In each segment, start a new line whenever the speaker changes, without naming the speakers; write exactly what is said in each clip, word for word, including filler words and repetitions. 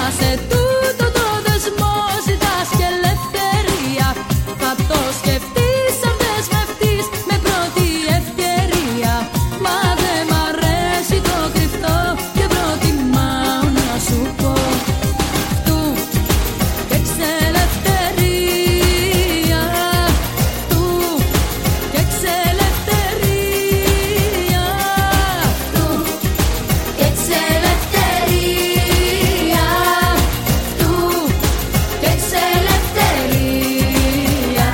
σε τούτο το δεσμό ζητάς και ελευθερία. Θα το σκεφτείς αν δεσμευτείς με πρώτη ευκαιρία. Μα δεν μ' αρέσει το κρυφτό και προτιμάω να σου πω αυτού και ξελευθερία. Αυτού και ξελευθερία. Αυτού και ξελευθερία. Αυτού και ξελευθερία.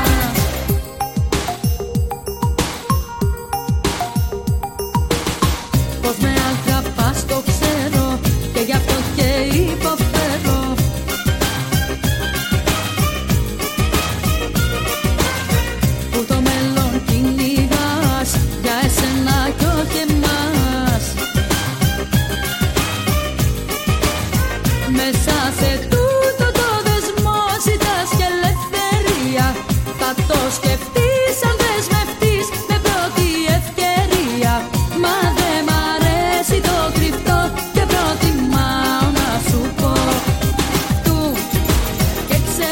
Πως με αγαπάς το ξέρω και γι' αυτό και υποφέρω. Που το μέλλον κυνηγάς για εσένα κι όχι εμάς. Μέσα σε τούτο το δεσμό ζητάς και ελευθερία. Θα το σκεφτείς αν δεσμευτείς με πρώτη ευκαιρία. Μα δεν μ' αρέσει το κρυφτό και προτιμάω να σου πω αυτού και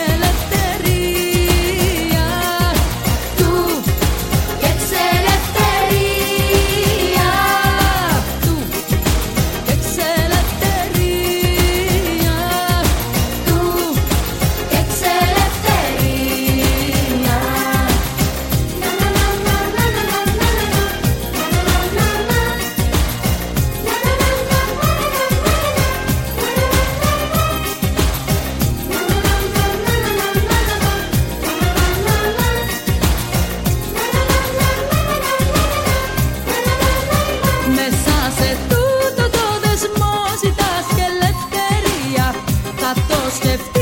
ξελευθερία. Αυτού και ξελευθερία. Αυτού και ξελευθερία. Αυτού και ξελευθερία. Μέσα σε τούτο το δεσμό ζητάς και ελευθερία. Θα το σκεφτείς